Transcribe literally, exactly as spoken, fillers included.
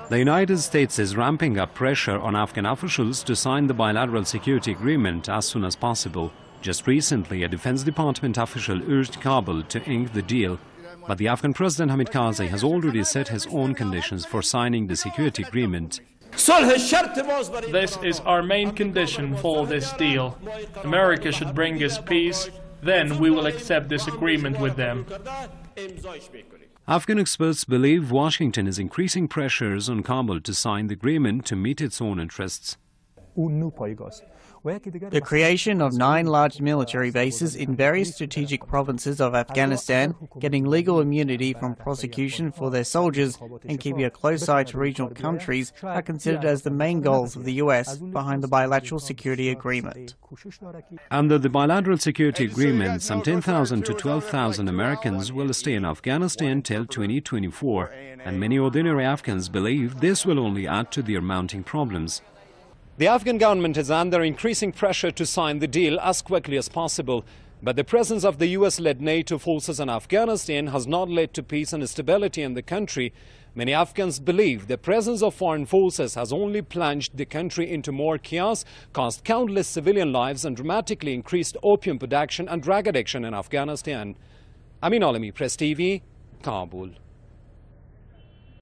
The United States is ramping up pressure on Afghan officials to sign the bilateral security agreement as soon as possible. Just recently, a Defense Department official urged Kabul to ink the deal, but the Afghan President Hamid Karzai has already set his own conditions for signing the security agreement. This is our main condition for this deal. America should bring us peace, then we will accept this agreement with them. Afghan experts believe Washington is increasing pressures on Kabul to sign the agreement to meet its own interests. The creation of nine large military bases in various strategic provinces of Afghanistan, getting legal immunity from prosecution for their soldiers, and keeping a close eye to regional countries are considered as the main goals of the U S behind the bilateral security agreement. Under the bilateral security agreement, some ten thousand to twelve thousand Americans will stay in Afghanistan till twenty twenty-four, and many ordinary Afghans believe this will only add to their mounting problems. The Afghan government is under increasing pressure to sign the deal as quickly as possible. But the presence of the U S-led NATO forces in Afghanistan has not led to peace and stability in the country. Many Afghans believe the presence of foreign forces has only plunged the country into more chaos, cost countless civilian lives and dramatically increased opium production and drug addiction in Afghanistan. Amin Alami, Press T V, Kabul.